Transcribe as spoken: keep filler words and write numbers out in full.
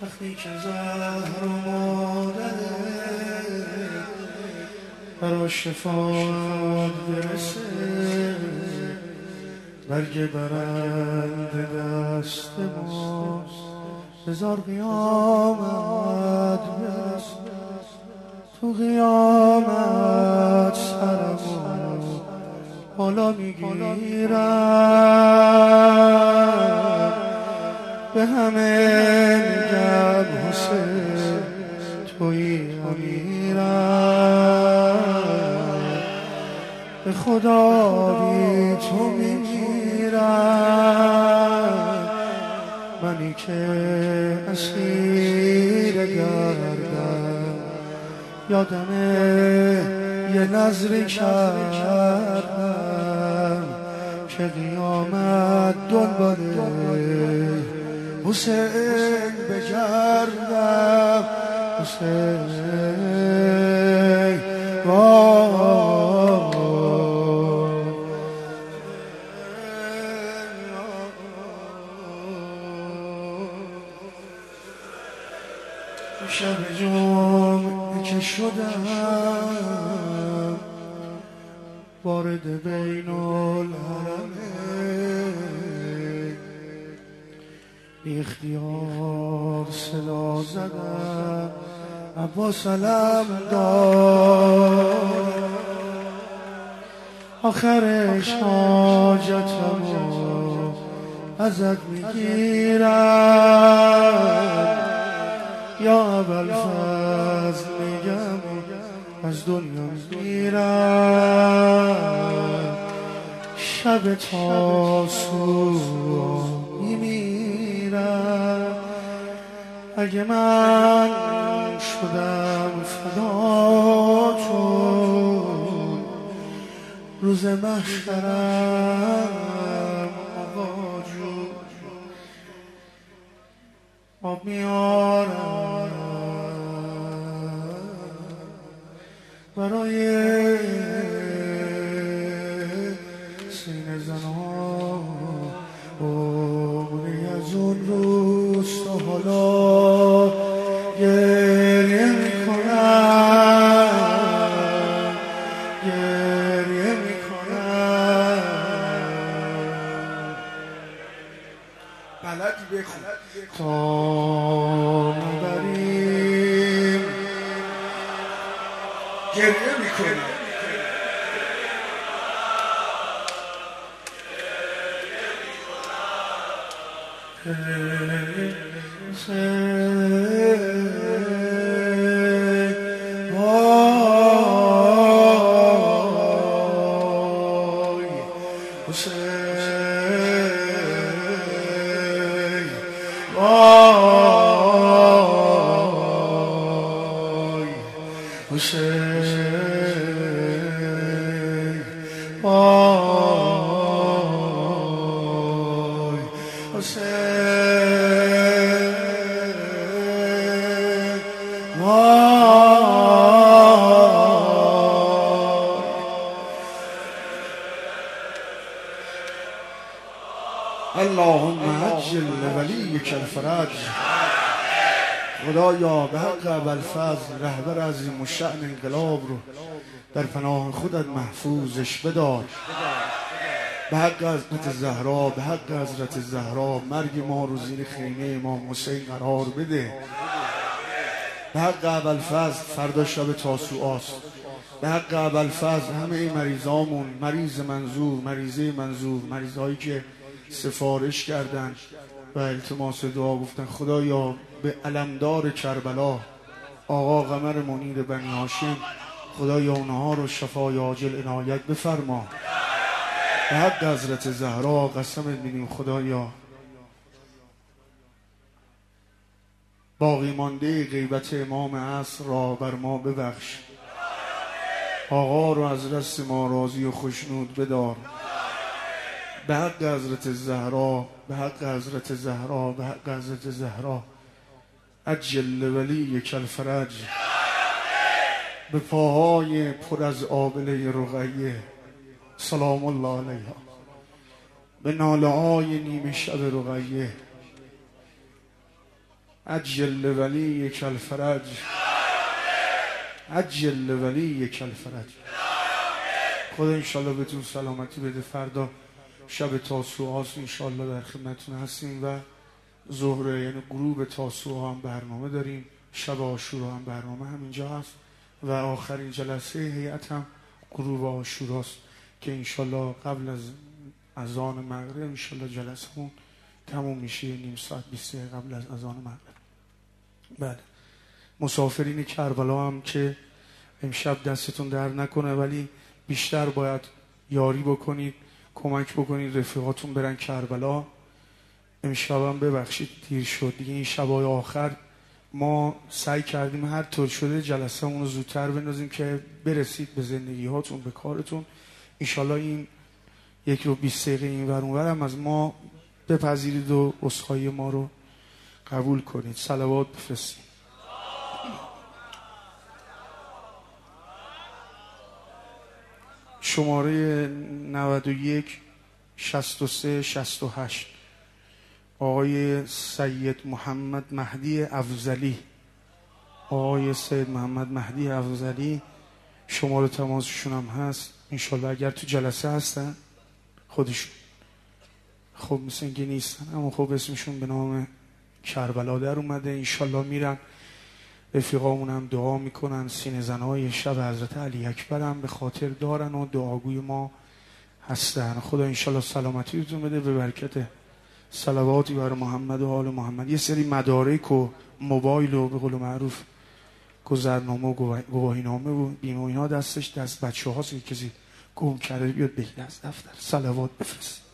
وقتی که زهر و مادره برا شفاعت برسه، برگ برنده دست ماست، بذار قیامت برسه. تو قیامت سرمو بالا میگیرم، به همه میگم حسین توی امیرم، به خدا بی تو میمیرم، منی که اسیر گردم. یادمه یه نظری کردم که قیامت دنباله حسین بگردم. حسین وای شب جمعه که شدم وارد بین الحرمه، بی اختیار صدا زدم عباس علم دار، آخرش حاجتمو ازت میگیرم. یا ابوالفضل میگم از دنیا میرم، شب تاسوعا میمیرم. اگه من شدم فداتون روز محشرم، آقا جون آب میارم برای سینه زنان عمری از اون روز تا حالا گریه میکنم، گریه میکنم. بلدی بخون تا نبریم گریه میکنم. اللهم عجل لولیک الفرج. خدایا به حق ابوالفضل رهبر عظیم الشأن انقلاب رو در پناه خودت محفوظش بدار. به حق حضرت زهرا، به حق حضرت زهرا مرگ ما رو زیر خیمه امام حسین قرار بده. به حق ابوالفضل فردا شب تاسوعاست. به حق ابوالفضل همه مریضامون، مریض منظور، مریضه منظور، مریضایی که سفارش کردن و التماس دعا گفتن، خدایا به علمدار کربلا آقا قمر منیر بنی هاشم، خدایا اونها رو شفای عاجل عنایت بفرما. به حق حضرت زهرا قسمت میدیم خدایا باقی مانده غیبت امام عصر را بر ما ببخش. آقا رو از رست ما راضی و خوشنود بدار. به حق حضرت زهرا، به حق حضرت زهرا، به حق حضرت زهرا عجل ولیک الفرج. به پاهای پر از آبله رقیه سلام الله علیها، به ناله های نیمه شب رقیه عجل ولی کالفرج، عجل ولی کالفرج. خدا انشالله بهتون سلامتی بده. فردا شب تاسوعاست، انشالله در خدمتتون هستیم و ظهر یعنی غروب تاسوعا هم برنامه داریم، شب عاشورا هم برنامه همینجا هست و آخرین جلسه هیئت هم غروب عاشوراست که انشالله قبل از اذان مغرب انشالله جلسمون تموم میشه، نیم ساعت بیست دقیقه قبل از اذان مغرب. بله مسافرین کربلا هم که امشب دستتون در نکنه، ولی بیشتر باید یاری بکنید، کمک بکنید رفیقاتون برن کربلا. امشب هم ببخشید دیر شد دیگه، این شبای آخر ما سعی کردیم هر طور شده جلسه اون رو زودتر بندازیم که برسید به زندگی هاتون، به کارتون. انشالله این یک رو بیست دقیقه این ور اون ور هم از ما بپذیرید و عذرخواهی ما رو قبول کنید. صلوات بفرستید. شماره نود و یک شصت و سه شصت و هشت آقای سید محمد مهدی افضلی. آقای سید محمد مهدی افضلی شماره تماسشون هم هست انشالله اگر تو جلسه هستن خودشون. خب مثل اینکه نیستن، اما خب اسمشون به نام کربلا در اومده. انشالله میرن، رفیقامون هم دعا میکنن، سینه زنهای شب حضرت علی اکبر هم به خاطر دارن و دعاگوی ما هستن. خدا انشالله سلامتی بهتون بده به برکت صلواتی بر محمد و آل محمد. یه سری مدارک و موبایل و به قول معروف گذرنامه و گواهینامه و بیمه و اینا دستش دست بچه هاست، کسی گم کرده بیاد بگیر از دفتر. صلوات بفرست.